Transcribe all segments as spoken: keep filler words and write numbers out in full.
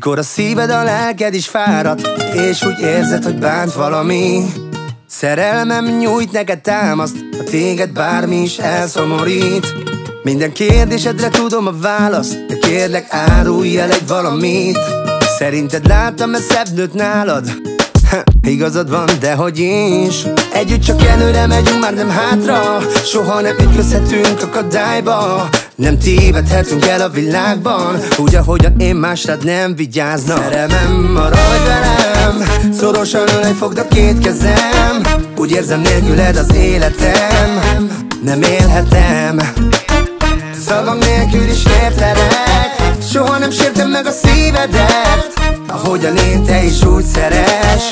mikor a szíved, a lelked is fáradt, és úgy érzed, hogy bánt valami. Szerelmem nyújt neked támaszt, ha téged bármi is elszomorít. Minden kérdésedre tudom a választ, de kérlek, árulj el egy valamit. Szerinted láttam-e szebb nőt nálad? Ha, igazad van, dehogy is. Együtt csak előre megyünk, már nem hátra. Soha nem ütközhetünk akadályba. Nem tévedhetünk el a világban, úgy ahogyan én másrád nem vigyáznak. Szerelmem, maradj velem, szorosan ölej, fogd a két kezem. Úgy érzem, nélküled az életem nem élhetem. Szavak nélkül is értelek, soha nem sértem meg a szívedet. Ahogyan én, te is úgy szeres.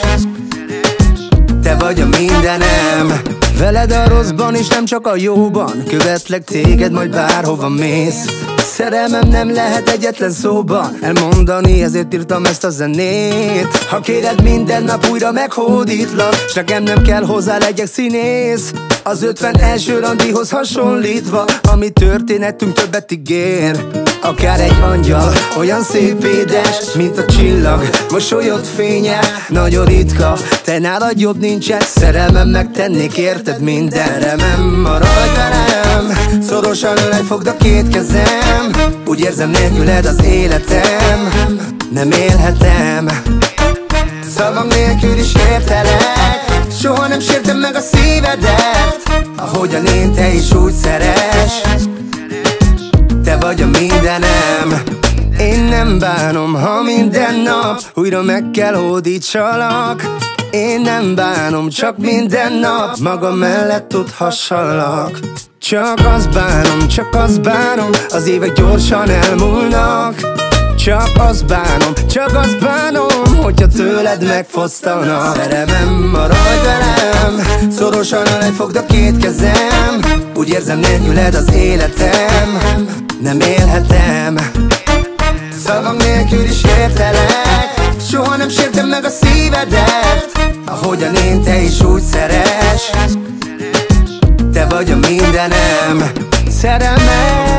Te vagy a mindenem. Veled a rosszban és nem csak a jóban, követlek téged, majd bárhova mész. Szerelmem nem lehet egyetlen szóban elmondani, ezért írtam ezt a zenét. Ha kéred, minden nap újra meghódítlak, s nekem nem kell hozzá legyek színész. Az ötven első randihoz hasonlítva, ami történetünk többet ígér. Akár egy angyal, olyan szép édes, mint a csillag, mosolyod fénye nagyon ritka. Te nálad jobb nincsen, szerelmem megtennék érted minden. Szerelmem, maradj velem, szorosan ölej, fogd a két kezem. Úgy érzem, nélküled az életem nem élhetem. Szavak nélkül is értelek, soha nem sértem meg a szívedet. Ahogyan én, te is úgy szeres. Te vagy a mindenem. Én nem bánom, ha minden nap újra meg kell hódítsalak. Én nem bánom, csak minden nap magam mellett tudhassalak. Csak azt bánom, csak azt bánom, az évek gyorsan elmúlnak. Csak azt bánom, csak azt bánom, hogyha tőled megfosztanak. Szerelmem, maradj velem, szorosan ölej, fogd a két kezem. Úgy érzem, nélküled az életem nem élhetem. Szavak nélkül is értelek, soha nem sértem meg a szívedet. Ahogyan én, te is úgy szeres. Te vagy a mindenem. Szerelmem,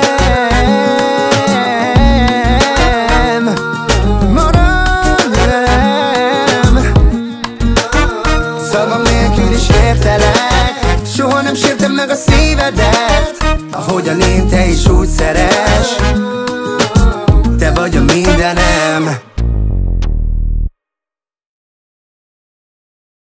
maradj velem. Szavak nélkül is értelek, soha nem sértem meg a szívedet. Ahogyan én, te is úgy szeres. Te vagy a mindenem.